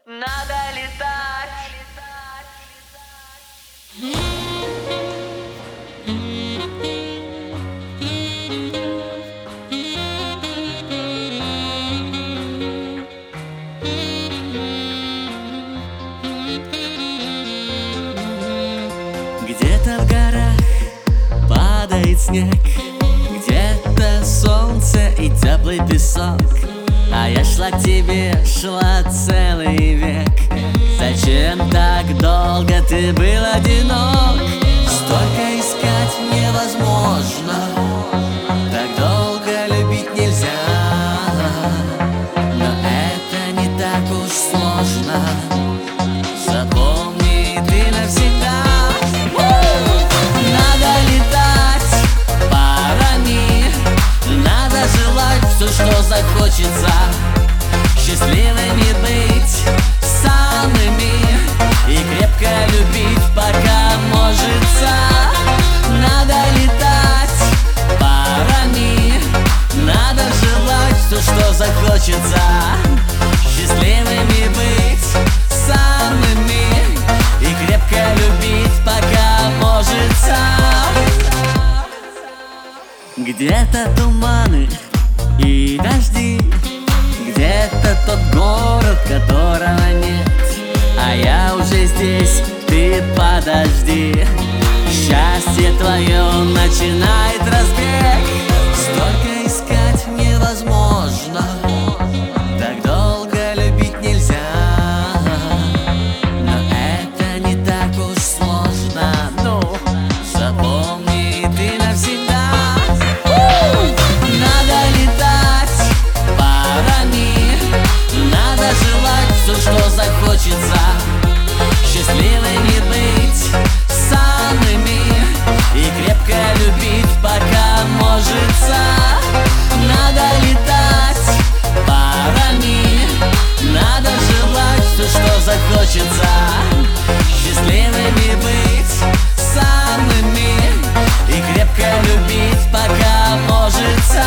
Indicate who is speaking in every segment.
Speaker 1: Надо летать.
Speaker 2: Где-то в горах падает снег, где-то солнце и теплый песок. А я шла к тебе, шла целый век. Зачем так долго ты был одинок? Столько искать невозможно, так долго любить нельзя. Но это не так уж сложно. Запомни ты навсегда. Надо летать парами, надо желать все, что захочется, счастливыми быть самыми и крепко любить, пока можется. Надо летать парами, надо желать все, что захочется, счастливыми быть самыми и крепко любить, пока можется. Где-то туманы и дожди, где-то тот город, которого нет. А я уже здесь, ты подожди. Счастье твое начинает разбег. Столько искать невозможно, так долго любить нельзя. Но это не так уж сложно. Ну, запомни ты навсегда. Надо летать парами, надо желать все, что захочется, счастливыми быть самыми и крепко любить, пока можется. Надо летать парами, надо желать все, что захочется, счастливыми быть самыми и крепко любить, пока можется.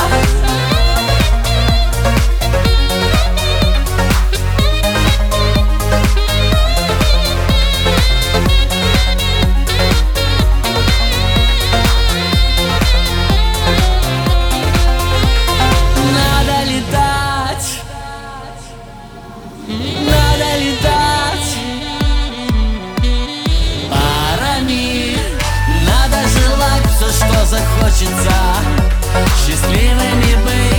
Speaker 2: Надо летать парами, надо желать все, что захочется, счастливыми быть